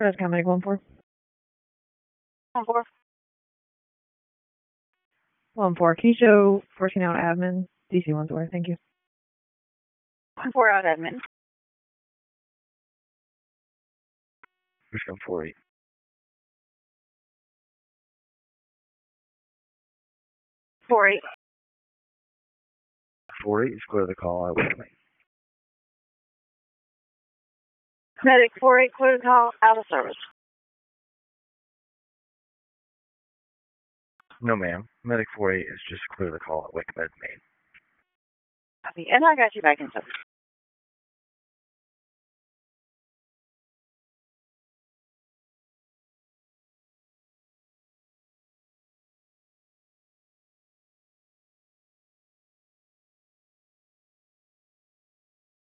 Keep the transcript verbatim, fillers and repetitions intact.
That's Comedy one four. One four. One four. Can you show fourteen out admin? D C one four. Thank you. One four out admin. Push on four eight. Four eight. Four eight is clear the call. I wait. Medic four eight, clear the call, out of service. No, ma'am. Medic four eight is just clear the call at WIC Med Main. Copy. And I got you back in service.